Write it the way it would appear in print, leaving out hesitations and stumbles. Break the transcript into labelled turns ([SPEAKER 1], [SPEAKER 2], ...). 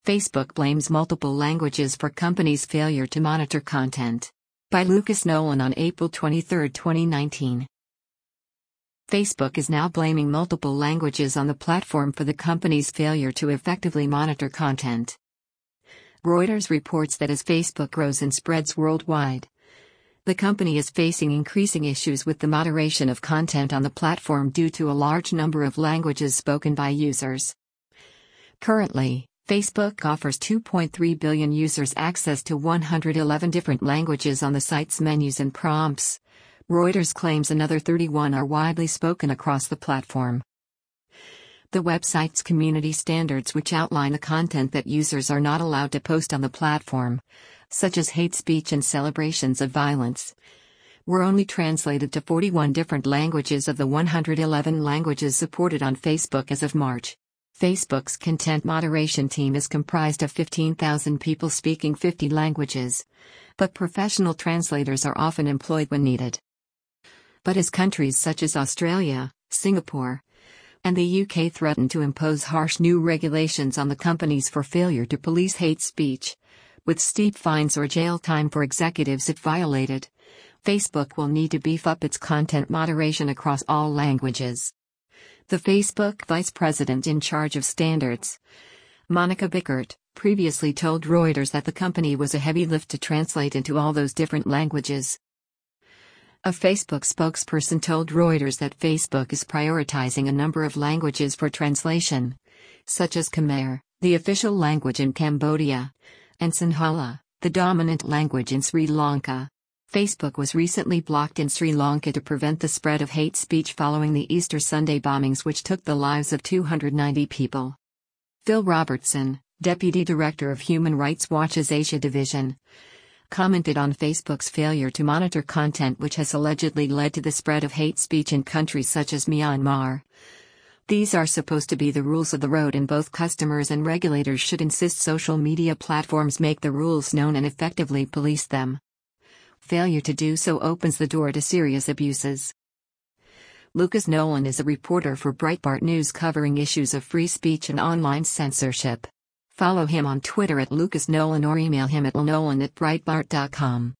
[SPEAKER 1] Facebook blames multiple languages for company's failure to monitor content. By Lucas Nolan on April 23, 2019. Facebook is now blaming multiple languages on the platform for the company's failure to effectively monitor content. Reuters reports that as Facebook grows and spreads worldwide, the company is facing increasing issues with the moderation of content on the platform due to a large number of languages spoken by users. Currently, Facebook offers 2.3 billion users access to 111 different languages on the site's menus and prompts. Reuters claims another 31 are widely spoken across the platform. The website's community standards, which outline the content that users are not allowed to post on the platform, such as hate speech and celebrations of violence, were only translated to 41 different languages of the 111 languages supported on Facebook as of March. Facebook's content moderation team is comprised of 15,000 people speaking 50 languages, but professional translators are often employed when needed. But as countries such as Australia, Singapore, and the UK threaten to impose harsh new regulations on the companies for failure to police hate speech, with steep fines or jail time for executives if violated, Facebook will need to beef up its content moderation across all languages. The Facebook vice president in charge of standards, Monica Bickert, previously told Reuters that the company was a heavy lift to translate into all those different languages. A Facebook spokesperson told Reuters that Facebook is prioritizing a number of languages for translation, such as Khmer, the official language in Cambodia, and Sinhala, the dominant language in Sri Lanka. Facebook was recently blocked in Sri Lanka to prevent the spread of hate speech following the Easter Sunday bombings which took the lives of 290 people. Phil Robertson, Deputy Director of Human Rights Watch's Asia Division, commented on Facebook's failure to monitor content which has allegedly led to the spread of hate speech in countries such as Myanmar. These are supposed to be the rules of the road, and both customers and regulators should insist social media platforms make the rules known and effectively police them. Failure to do so opens the door to serious abuses. Lucas Nolan is a reporter for Breitbart News covering issues of free speech and online censorship. Follow him on Twitter @LucasNolan or email him at lnolan@breitbart.com.